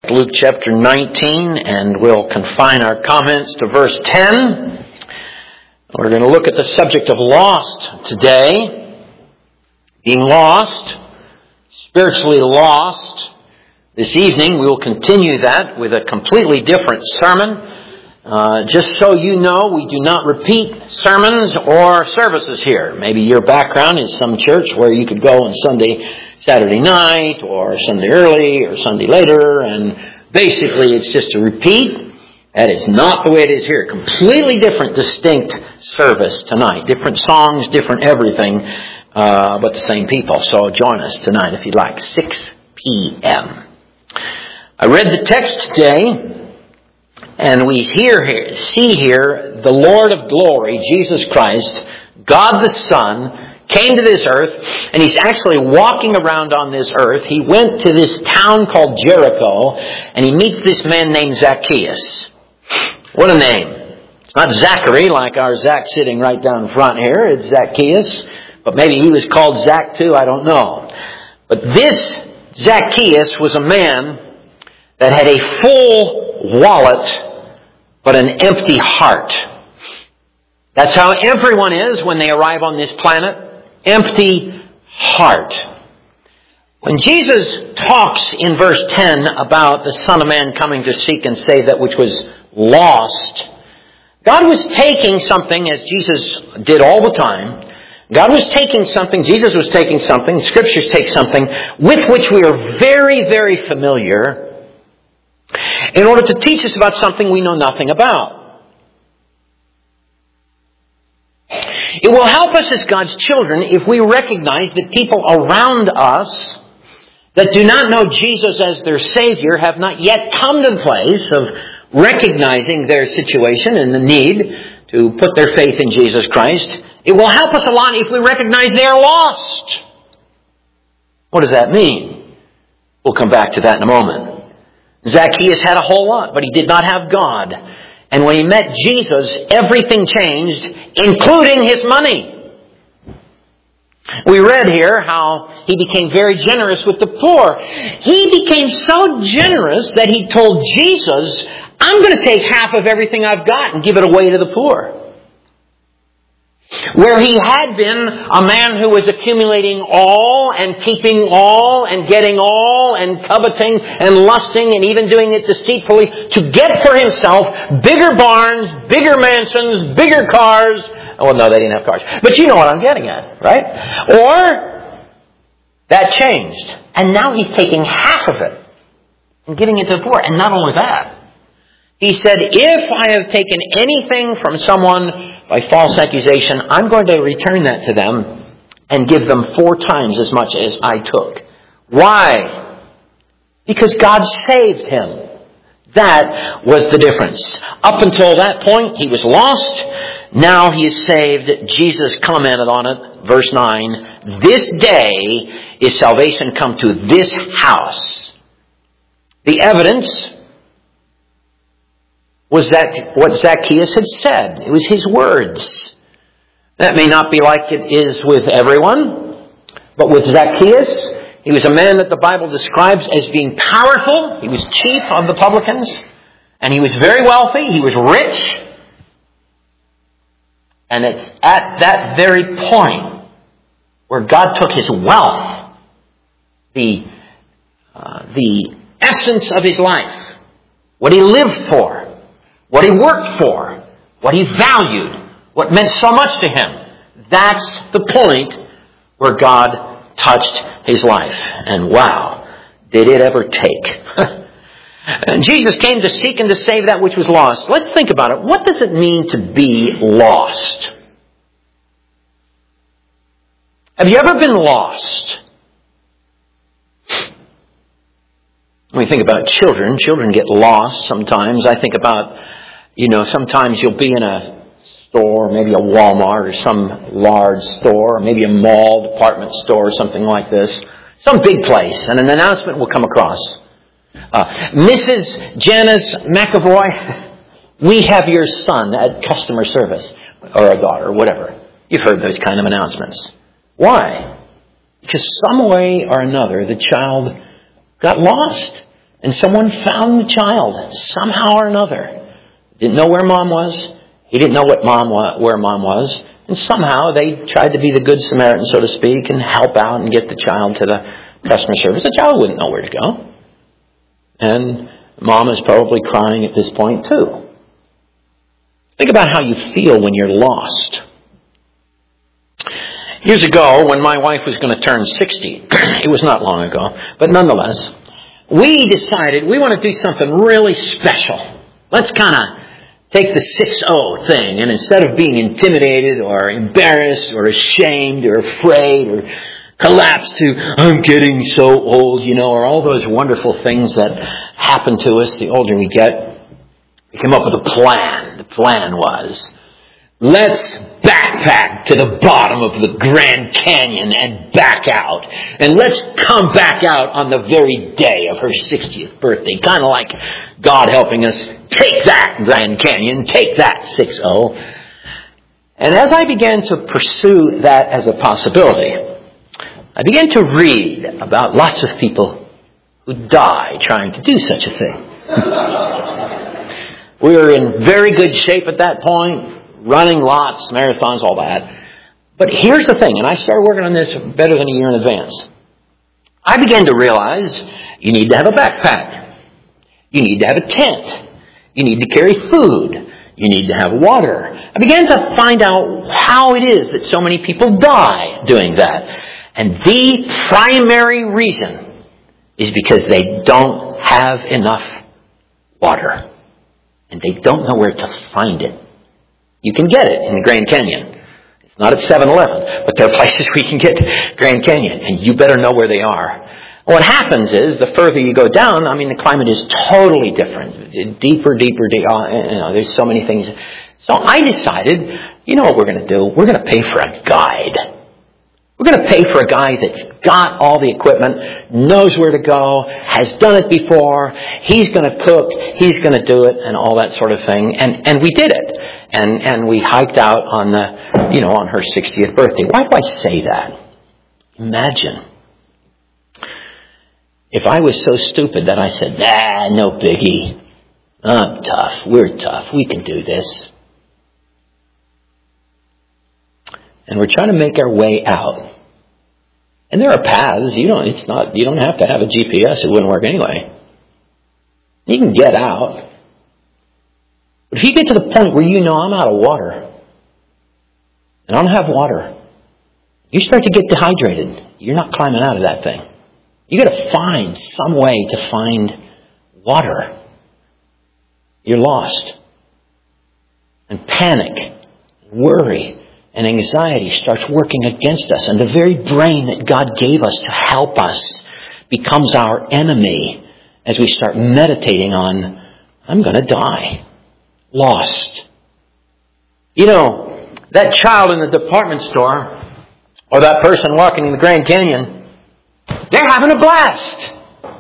Luke chapter 19, and we'll confine our comments to verse 10. We're going to look at the subject of lost today. Being lost, spiritually lost. This evening we will continue that with a completely different sermon. Just so you know, we do not repeat sermons or services here. Maybe your background is some church where you could go on Saturday night, or Sunday early, or Sunday later, and basically it's just a repeat. That is not the way it is here. Completely different, distinct service tonight. Different songs, different everything, but the same people. So join us tonight if you'd like, 6 p.m. I read the text today, and we see here the Lord of glory, Jesus Christ, God the Son, came to this earth, and He's actually walking around on this earth. He went to this town called Jericho, and He meets this man named Zacchaeus. What a name. It's not Zachary, like our Zach sitting right down front here. It's Zacchaeus. But maybe he was called Zach too, I don't know. But this Zacchaeus was a man that had a full wallet, but an empty heart. That's how everyone is when they arrive on this planet. Empty heart. When Jesus talks in verse 10 about the Son of Man coming to seek and save that which was lost, God was taking something, as Jesus did all the time. God was taking something, Jesus was taking something, Scriptures take something with which we are very, very familiar in order to teach us about something we know nothing about. It will help us as God's children if we recognize that people around us that do not know Jesus as their Savior have not yet come to the place of recognizing their situation and the need to put their faith in Jesus Christ. It will help us a lot if we recognize they are lost. What does that mean? We'll come back to that in a moment. Zacchaeus had a whole lot, but he did not have God. And when he met Jesus, everything changed, including his money. We read here how he became very generous with the poor. He became so generous that he told Jesus, I'm going to take half of everything I've got and give it away to the poor. Where he had been a man who was accumulating all and keeping all and getting all and coveting and lusting and even doing it deceitfully to get for himself bigger barns, bigger mansions, bigger cars. Oh, no, they didn't have cars. But you know what I'm getting at, right? Or that changed. And now he's taking half of it and giving it to the poor. And not only that. He said, if I have taken anything from someone by false accusation, I'm going to return that to them and give them 4 times as much as I took. Why? Because God saved him. That was the difference. Up until that point, he was lost. Now he is saved. Jesus commented on it. Verse 9, this day is salvation come to this house. The evidence was that what Zacchaeus had said. It was his words. That may not be like it is with everyone, but with Zacchaeus, he was a man that the Bible describes as being powerful. He was chief of the publicans, and he was very wealthy. He was rich. And it's at that very point where God took his wealth, the essence of his life, what he lived for, what he worked for, what he valued, what meant so much to him. That's the point where God touched his life. And wow, did it ever take. And Jesus came to seek and to save that which was lost. Let's think about it. What does it mean to be lost? Have you ever been lost? When we think about children, children get lost sometimes. I think about, sometimes you'll be in a store, maybe a Walmart or some large store, or maybe a mall, department store, or something like this. Some big place, and an announcement will come across. Mrs. Janice McAvoy, we have your son at customer service, or a daughter, or whatever. You've heard those kind of announcements. Why? Because some way or another, the child got lost. And someone found the child somehow or another. Didn't know where Mom was. He didn't know where Mom was. And somehow they tried to be the Good Samaritan, so to speak, and help out and get the child to the customer service. The child wouldn't know where to go. And Mom is probably crying at this point too. Think about how you feel when you're lost. Years ago, when my wife was going to turn 60, it was not long ago, but nonetheless, we decided we want to do something really special. Let's kind of take the 6-0 thing, and instead of being intimidated or embarrassed or ashamed or afraid or collapse to, I'm getting so old, or all those wonderful things that happen to us the older we get. We came up with a plan. The plan was, let's backpack to the bottom of the Grand Canyon and back out. And let's come back out on the very day of her 60th birthday. Kind of like God helping us, take that Grand Canyon, take that 6-0. And as I began to pursue that as a possibility, I began to read about lots of people who die trying to do such a thing. We were in very good shape at that point, running lots, marathons, all that. But here's the thing, and I started working on this better than a year in advance. I began to realize you need to have a backpack. You need to have a tent. You need to carry food. You need to have water. I began to find out how it is that so many people die doing that. And the primary reason is because they don't have enough water. And they don't know where to find it. You can get it in the Grand Canyon. It's not at 7-Eleven, but there are places where you can get Grand Canyon, and you better know where they are. What happens is, the further you go down, the climate is totally different. Deeper. There's so many things. So I decided, what we're going to do? We're going to pay for a guide. We're going to pay for a guy that's got all the equipment, knows where to go, has done it before. He's going to cook, he's going to do it, and all that sort of thing. And we did it. And we hiked out on on her 60th birthday. Why do I say that? Imagine if I was so stupid that I said, no biggie. I'm tough. We're tough. We can do this. And we're trying to make our way out. And there are paths. You don't have to have a GPS. It wouldn't work anyway. You can get out. But if you get to the point where I'm out of water, and I don't have water, you start to get dehydrated. You're not climbing out of that thing. You got to find some way to find water. You're lost. And panic, worry, and anxiety starts working against us. And the very brain that God gave us to help us becomes our enemy as we start meditating on, I'm going to die. Lost. That child in the department store, or that person walking in the Grand Canyon, they're having a blast.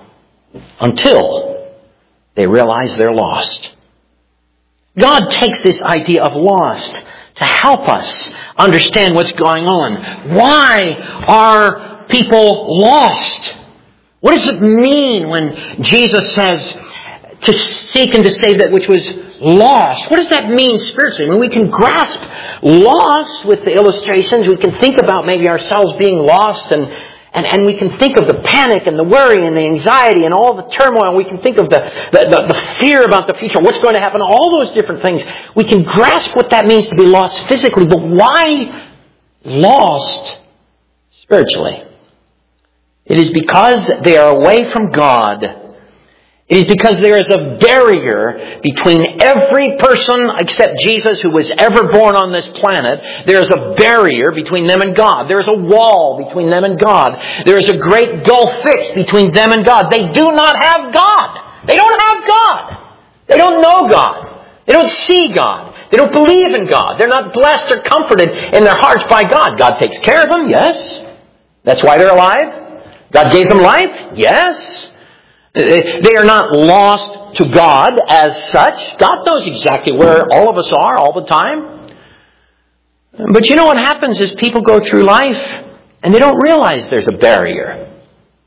Until they realize they're lost. God takes this idea of lost to help us understand what's going on. Why are people lost? What does it mean when Jesus says to seek and to save that which was lost? What does that mean spiritually? We can grasp lost with the illustrations. We can think about maybe ourselves being lost and we can think of the panic and the worry and the anxiety and all the turmoil. We can think of the fear about the future, what's going to happen, all those different things. We can grasp what that means to be lost physically, but why lost spiritually? It is because they are away from God. It is because there is a barrier between every person except Jesus who was ever born on this planet. There is a barrier between them and God. There is a wall between them and God. There is a great gulf fixed between them and God. They do not have God. They don't have God. They don't know God. They don't see God. They don't believe in God. They're not blessed or comforted in their hearts by God. God takes care of them, yes. That's why they're alive. God gave them life, yes. They are not lost to God as such. God knows exactly where all of us are all the time. But what happens is people go through life and they don't realize there's a barrier.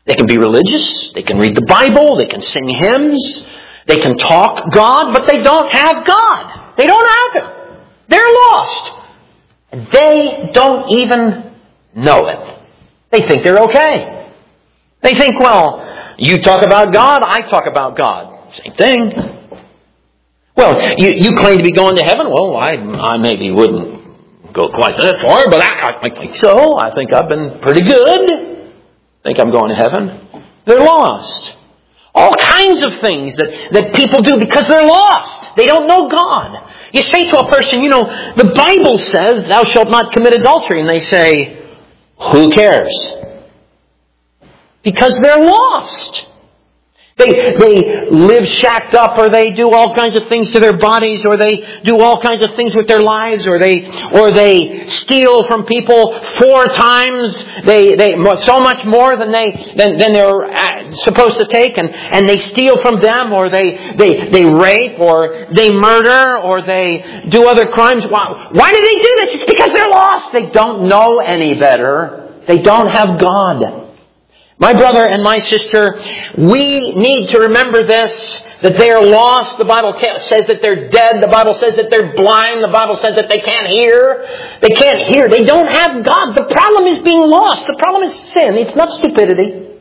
They can be religious. They can read the Bible. They can sing hymns. They can talk God, but they don't have God. They don't have Him. They're lost. And they don't even know it. They think they're okay. They think, well, you talk about God, I talk about God. Same thing. Well, you claim to be going to heaven. Well, I maybe wouldn't go quite that far, but I think so. I think I've been pretty good. I think I'm going to heaven. They're lost. All kinds of things that people do because they're lost. They don't know God. You say to a person, the Bible says, thou shalt not commit adultery. And they say, who cares? Because they're lost. They live shacked up, or they do all kinds of things to their bodies, or they do all kinds of things with their lives, or they steal from people 4 times they so much more than they're supposed to take, and they steal from them, or they rape, or they murder, or they do other crimes. Why do they do this? It's because they're lost. They don't know any better. They don't have God. My brother and my sister, we need to remember this, that they are lost. The Bible says that they're dead. The Bible says that they're blind. The Bible says that they can't hear. They can't hear. They don't have God. The problem is being lost. The problem is sin. It's not stupidity.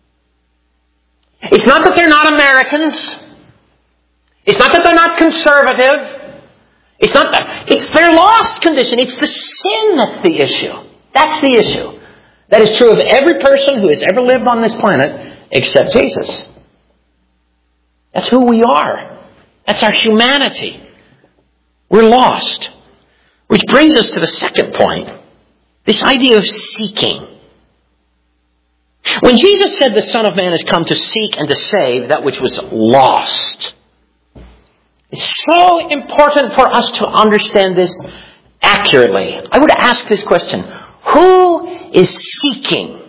It's not that they're not Americans. It's not that they're not conservative. It's not that. It's their lost condition. It's the sin that's the issue. That's the issue. That is true of every person who has ever lived on this planet except Jesus. That's who we are. That's our humanity. We're lost. Which brings us to the second point. This idea of seeking. When Jesus said the Son of Man has come to seek and to save that which was lost, it's so important for us to understand this accurately. I would ask this question. Who is seeking?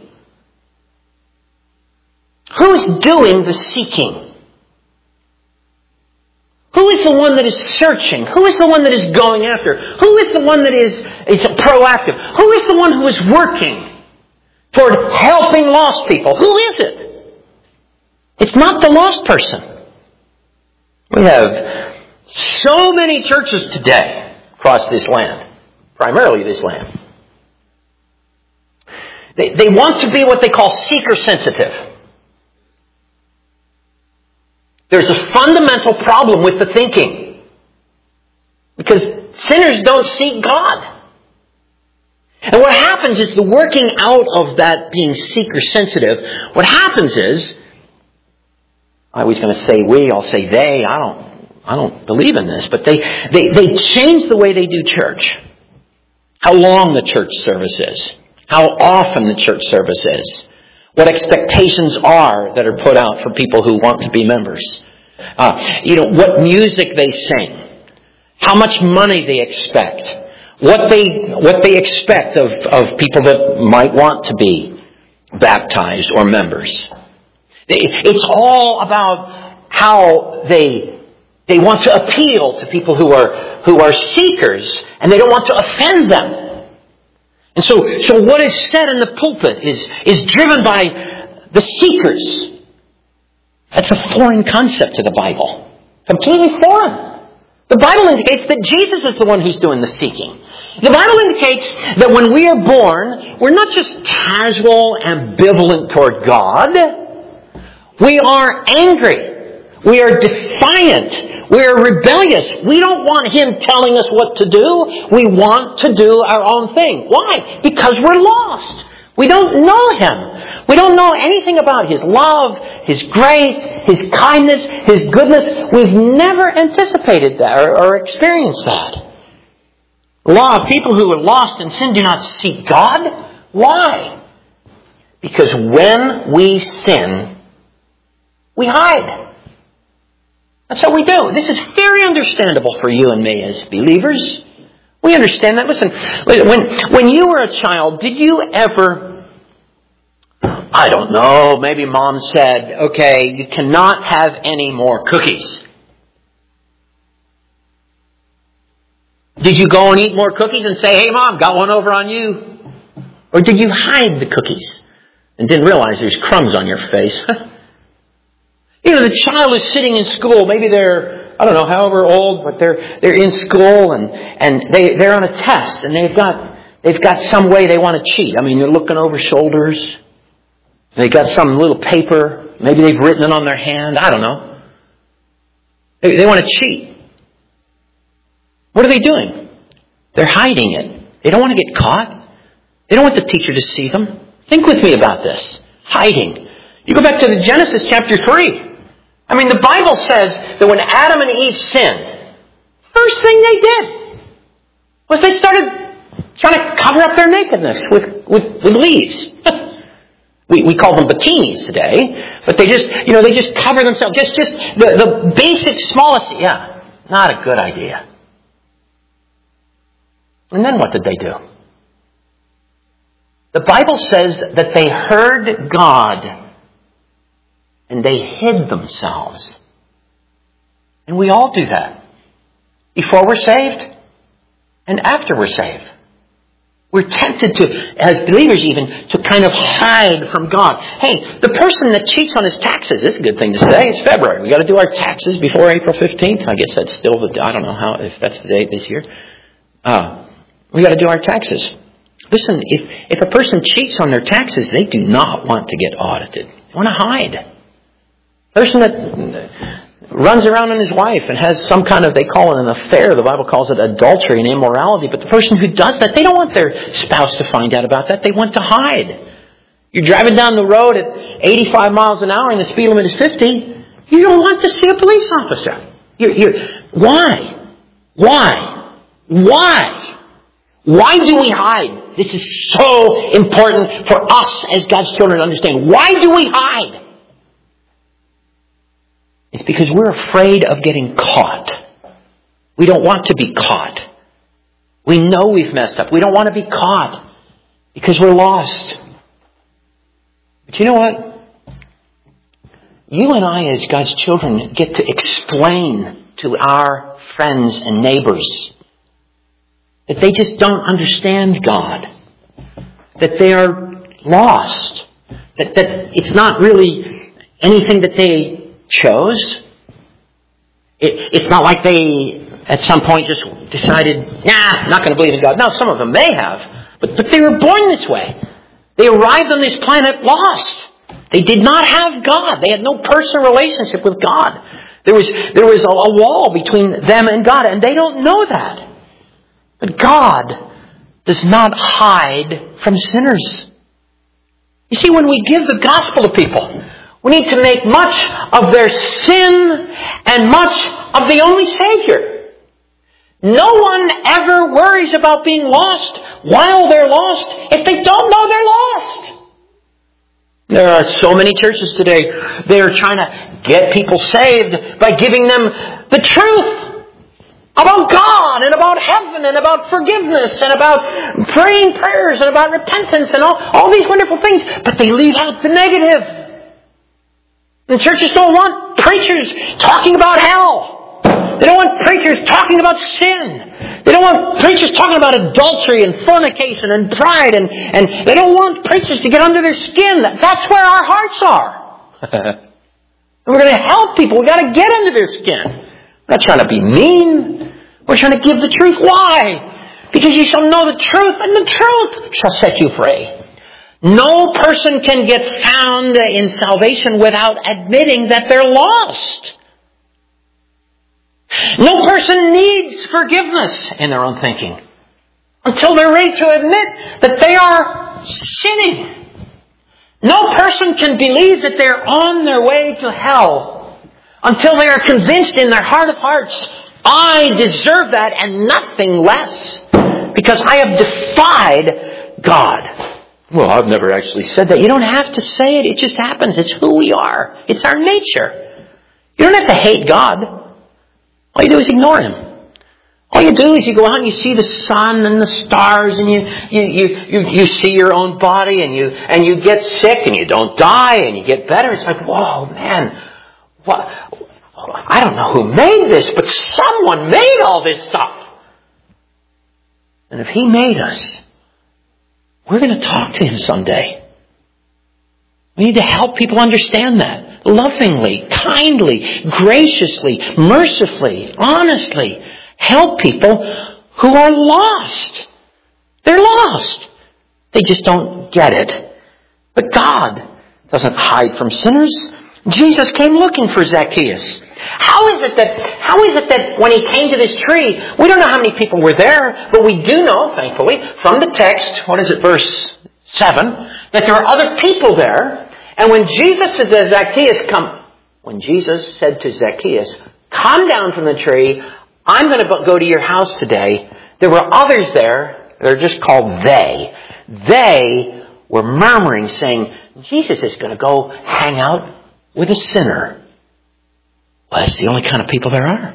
Who is doing the seeking? Who is the one that is searching? Who is the one that is going after? Who is the one that is proactive? Who is the one who is working toward helping lost people? Who is it? It's not the lost person. We have so many churches today across this land, primarily this land. They want to be what they call seeker-sensitive. There's a fundamental problem with the thinking. Because sinners don't seek God. And what happens is the working out of that being seeker-sensitive, what happens is, I was going to say we, I'll say they, I don't believe in this, but they change the way they do church. How long the church service is. How often the church service is. What expectations are that are put out for people who want to be members. What music they sing. How much money they expect. What they expect of people that might want to be baptized or members. It's all about how they want to appeal to people who are seekers, and they don't want to offend them. And so what is said in the pulpit is driven by the seekers. That's a foreign concept to the Bible. Completely foreign. The Bible indicates that Jesus is the one who's doing the seeking. The Bible indicates that when we are born, we're not just casual, ambivalent toward God. We are angry. We are defiant. We are rebellious. We don't want Him telling us what to do. We want to do our own thing. Why? Because we're lost. We don't know Him. We don't know anything about His love, His grace, His kindness, His goodness. We've never anticipated that or experienced that. A lot of people who are lost in sin do not seek God. Why? Because when we sin, we hide. That's what we do. This is very understandable for you and me as believers. We understand that. Listen, when you were a child, did you ever, I don't know, maybe Mom said, okay, you cannot have any more cookies. Did you go and eat more cookies and say, hey Mom, got one over on you? Or did you hide the cookies and didn't realize there's crumbs on your face. You know, the child is sitting in school. Maybe they're, I don't know, however old, but they're in school and they're on a test and they've got some way they want to cheat. I mean, they're looking over shoulders. They got some little paper. Maybe they've written it on their hand. I don't know. They want to cheat. What are they doing? They're hiding it. They don't want to get caught. They don't want the teacher to see them. Think with me about this. Hiding. You go back to the Genesis chapter 3. I mean, the Bible says that when Adam and Eve sinned, first thing they did was they started trying to cover up their nakedness with leaves. We call them bikinis today, but they just cover themselves. Just the basic smallest, not a good idea. And then what did they do? The Bible says that they heard God and they hid themselves. And we all do that. Before we're saved and after we're saved. We're tempted to, as believers even, to kind of hide from God. Hey, the person that cheats on his taxes, this is a good thing to say. It's February. We got to do our taxes before April 15th. I guess that's still I don't know if that's the date this year. We got to do our taxes. Listen, if a person cheats on their taxes, they do not want to get audited. They want to hide. Person that runs around on his wife and has some kind of, they call it an affair. The Bible calls it adultery and immorality. But the person who does that, they don't want their spouse to find out about that. They want to hide. You're driving down the road at 85 miles an hour and the speed limit is 50. You don't want to see a police officer. Why? Why do we hide? This is so important for us as God's children to understand. Why do we hide? It's because we're afraid of getting caught. We don't want to be caught. We know we've messed up. We don't want to be caught because we're lost. But you know what? You and I as God's children get to explain to our friends and neighbors that they just don't understand God. That they are lost. That it's not really anything that they chose. It's not like they, at some point, just decided, I'm not going to believe in God. Now, some of them may have, but they were born this way. They arrived on this planet lost. They did not have God. They had no personal relationship with God. There was a wall between them and God, and they don't know that. But God does not hide from sinners. You see, when we give the gospel to people, we need to make much of their sin and much of the only Savior. No one ever worries about being lost while they're lost if they don't know they're lost. There are so many churches today, they are trying to get people saved by giving them the truth about God and about heaven and about forgiveness and about praying prayers and about repentance and all these wonderful things. But they leave out the negative. And churches don't want preachers talking about hell. They don't want preachers talking about sin. They don't want preachers talking about adultery and fornication and pride. And they don't want preachers to get under their skin. That's where our hearts are. We're going to help people. We've got to get under their skin. We're not trying to be mean. We're trying to give the truth. Why? Because you shall know the truth, and the truth shall set you free. No person can get found in salvation without admitting that they're lost. No person needs forgiveness in their own thinking until they're ready to admit that they are sinning. No person can believe that they're on their way to hell until they are convinced in their heart of hearts, I deserve that and nothing less because I have defied God. Well, I've never actually said that. You don't have to say it. It just happens. It's who we are. It's our nature. You don't have to hate God. All you do is ignore Him. All you do is you go out and you see the sun and the stars and you see your own body and you get sick and you don't die and you get better. It's like, whoa, man, what? I don't know who made this, but someone made all this stuff. And if He made us, we're going to talk to Him someday. We need to help people understand that. Lovingly, kindly, graciously, mercifully, honestly. Help people who are lost. They're lost. They just don't get it. But God doesn't hide from sinners. Jesus came looking for Zacchaeus. How is it that when he came to this tree, we don't know how many people were there, but we do know, thankfully, from the text, verse 7, that there are other people there. And when Jesus said to Zacchaeus, come down from the tree, I'm going to go to your house today, there were others there, they're just called they. They were murmuring, saying, Jesus is going to go hang out with a sinner. Well, that's the only kind of people there are.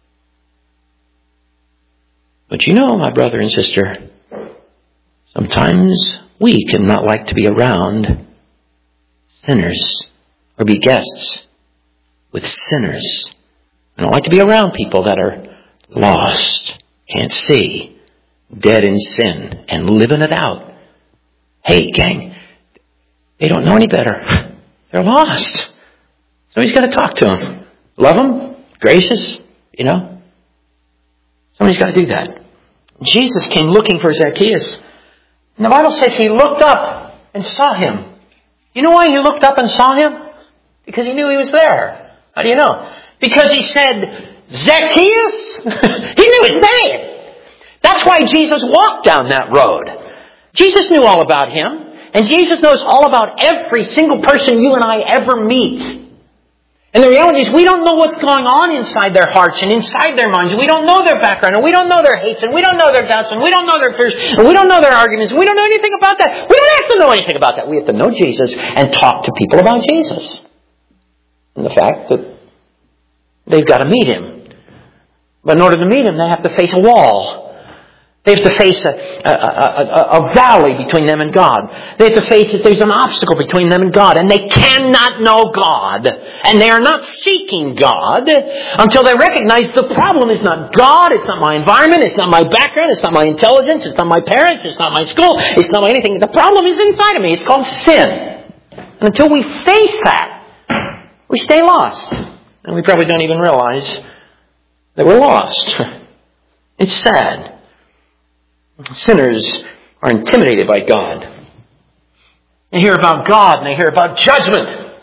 But you know, my brother and sister, sometimes we can not like to be around sinners or be guests with sinners. I don't like to be around people that are lost, can't see, dead in sin, and living it out. Hey, gang, they don't know any better. They're lost. Somebody's got to talk to them. Love them, gracious, Somebody's got to do that. Jesus came looking for Zacchaeus. And the Bible says he looked up and saw him. You know why he looked up and saw him? Because he knew he was there. How do you know? Because he said, Zacchaeus? He knew his name. That's why Jesus walked down that road. Jesus knew all about him. And Jesus knows all about every single person you and I ever meet. And the reality is we don't know what's going on inside their hearts and inside their minds. We don't know their background, and we don't know their hates, and we don't know their doubts, and we don't know their fears, and we don't know their arguments. We don't know anything about that. We don't have to know anything about that. We have to know Jesus and talk to people about Jesus. And the fact that they've got to meet him. But in order to meet him, they have to face a wall. They have to face a valley between them and God. They have to face that there's an obstacle between them and God. And they cannot know God. And they are not seeking God until they recognize the problem is not God. It's not my environment. It's not my background. It's not my intelligence. It's not my parents. It's not my school. It's not my anything. The problem is inside of me. It's called sin. And until we face that, we stay lost. And we probably don't even realize that we're lost. It's sad. Sinners are intimidated by God. They hear about God and they hear about judgment.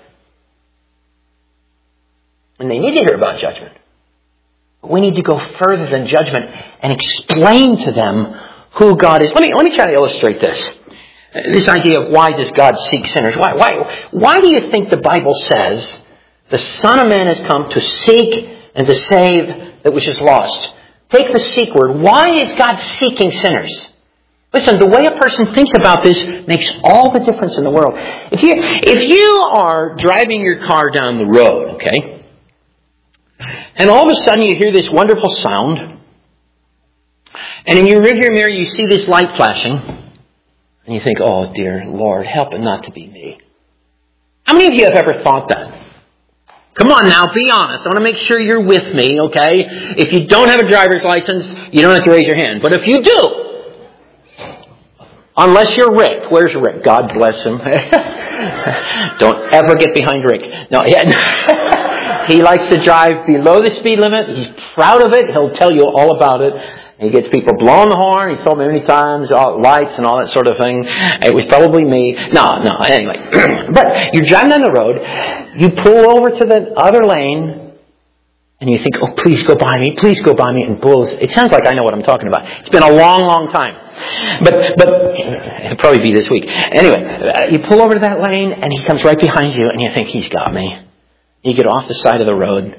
And they need to hear about judgment. But we need to go further than judgment and explain to them who God is. Let me try to illustrate this. This idea of why does God seek sinners? Why do you think the Bible says the Son of Man has come to seek and to save that which is lost? Take the seek word. Why is God seeking sinners? Listen, the way a person thinks about this makes all the difference in the world. If you are driving your car down the road, okay, and all of a sudden you hear this wonderful sound, and in your rearview mirror you see this light flashing, and you think, oh dear Lord, help it not to be me. How many of you have ever thought that? Come on now, be honest. I want to make sure you're with me, okay? If you don't have a driver's license, you don't have to raise your hand. But if you do, unless you're Rick. Where's Rick? God bless him. Don't ever get behind Rick. No, he likes to drive below the speed limit. He's proud of it. He'll tell you all about it. He gets people blowing the horn. He's told me many times, lights and all that sort of thing. It was probably me. No, anyway. But you're driving down the road. You pull over to the other lane. And you think, oh, please go by me. Please go by me. And blows. It sounds like I know what I'm talking about. It's been a long, long time. But it'll probably be this week. Anyway, you pull over to that lane. And he comes right behind you. And you think, he's got me. You get off the side of the road.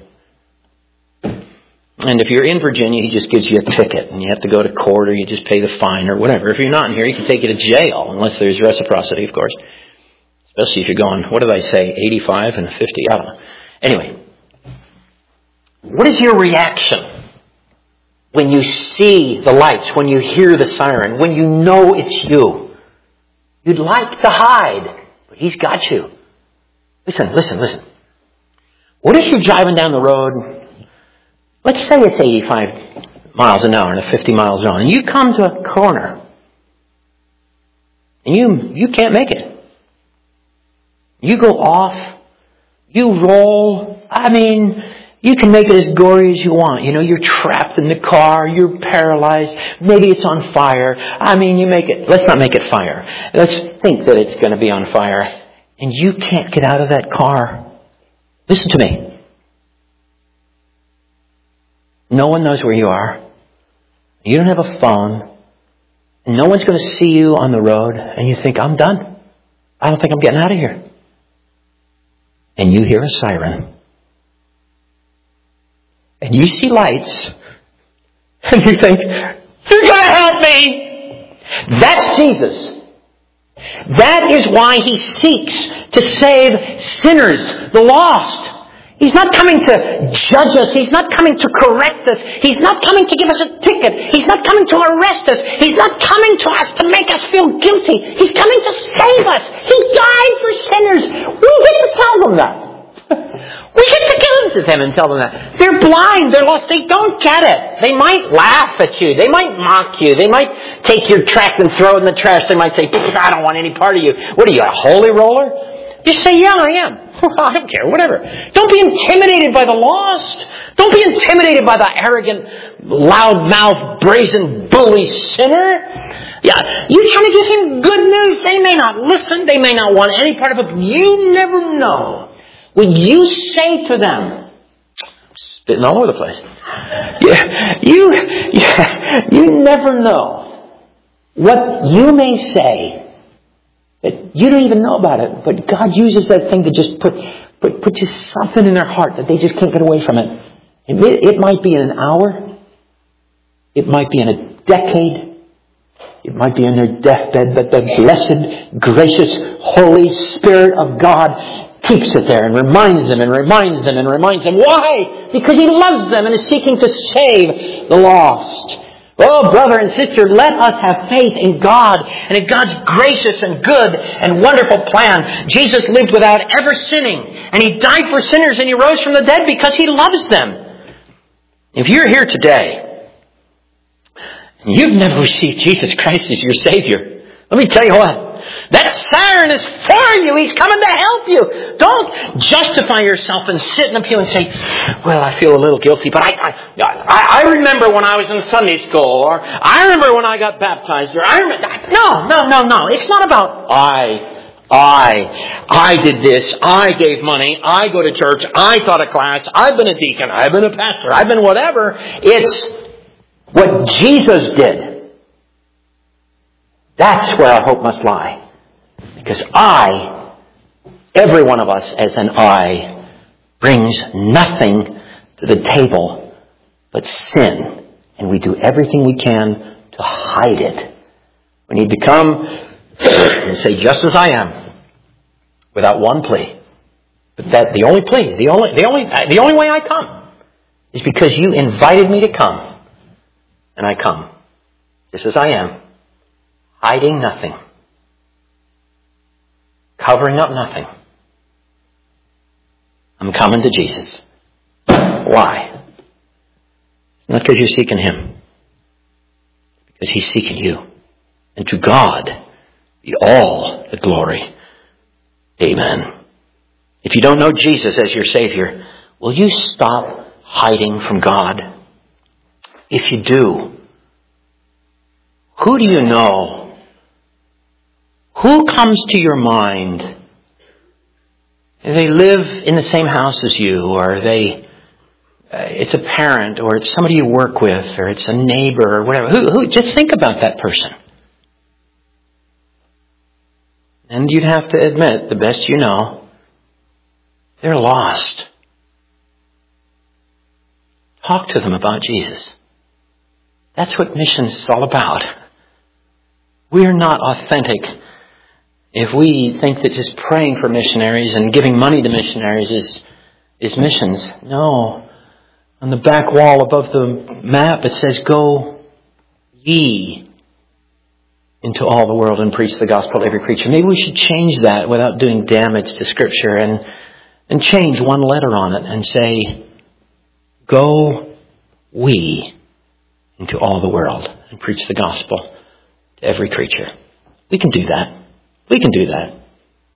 And if you're in Virginia, he just gives you a ticket and you have to go to court or you just pay the fine or whatever. If you're not in here, he can take you to jail unless there's reciprocity, of course. Especially if you're going, what did I say, 85 and 50? I don't know. Anyway, what is your reaction when you see the lights, when you hear the siren, when you know it's you? You'd like to hide, but he's got you. Listen. What if you're driving down the road? Let's say it's 85 miles an hour in a 50 mile zone. And you come to a corner. And you can't make it. You go off. You roll. I mean, you can make it as gory as you want. You know, you're trapped in the car. You're paralyzed. Maybe it's on fire. I mean, you make it. Let's not make it fire. Let's think that it's going to be on fire. And you can't get out of that car. Listen to me. No one knows where you are. You don't have a phone. No one's going to see you on the road. And you think, I'm done. I don't think I'm getting out of here. And you hear a siren. And you see lights. And you think, you're going to help me. That's Jesus. That is why He seeks to save sinners, the lost. He's not coming to judge us. He's not coming to correct us. He's not coming to give us a ticket. He's not coming to arrest us. He's not coming to us to make us feel guilty. He's coming to save us. He died for sinners. We get to tell them that. We get to go to them and tell them that. They're blind. They're lost. They don't get it. They might laugh at you. They might mock you. They might take your tract and throw it in the trash. They might say, I don't want any part of you. What are you, a holy roller? Just say, yeah, I am. I don't care, whatever. Don't be intimidated by the lost. Don't be intimidated by the arrogant, loud-mouthed, brazen, bully sinner. Yeah, you're trying to give him good news. They may not listen. They may not want any part of it. But you never know. When you say to them, I'm spitting all over the place. You never know what you may say. That you don't even know about it, but God uses that thing to just put just something in their heart that they just can't get away from it. It might be in an hour. It might be in a decade. It might be in their deathbed, but the blessed, gracious, Holy Spirit of God keeps it there and reminds them and reminds them and reminds them. Why? Because He loves them and is seeking to save the lost. Oh, brother and sister, let us have faith in God and in God's gracious and good and wonderful plan. Jesus lived without ever sinning, and He died for sinners and He rose from the dead because He loves them. If you're here today and you've never received Jesus Christ as your Savior, let me tell you what. That siren is for you. He's coming to help you. Don't justify yourself and sit in the pew and say, well, I feel a little guilty, but I remember when I was in Sunday school, or I remember when I got baptized, or I remember. No. It's not about I did this. I gave money. I go to church. I taught a class. I've been a deacon. I've been a pastor. I've been whatever. It's what Jesus did. That's where our hope must lie. Because every one of us as an I, brings nothing to the table but sin. And we do everything we can to hide it. We need to come and say, just as I am, without one plea. But that the only plea, the only way I come is because you invited me to come. And I come, just as I am. Hiding nothing. Covering up nothing. I'm coming to Jesus. Why? Not because you're seeking Him. Because He's seeking you. And to God be all the glory. Amen. If you don't know Jesus as your Savior, will you stop hiding from God? If you do, who do you know? Who comes to your mind? They live in the same house as you, or it's a parent, or it's somebody you work with, or it's a neighbor, or whatever. Who? Just think about that person. And you'd have to admit, the best you know, they're lost. Talk to them about Jesus. That's what missions is all about. We're not authentic if we think that just praying for missionaries and giving money to missionaries is missions. No. On the back wall above the map it says, go ye into all the world and preach the gospel to every creature. Maybe we should change that without doing damage to Scripture and change one letter on it and say, go we into all the world and preach the gospel to every creature. We can do that. We can do that.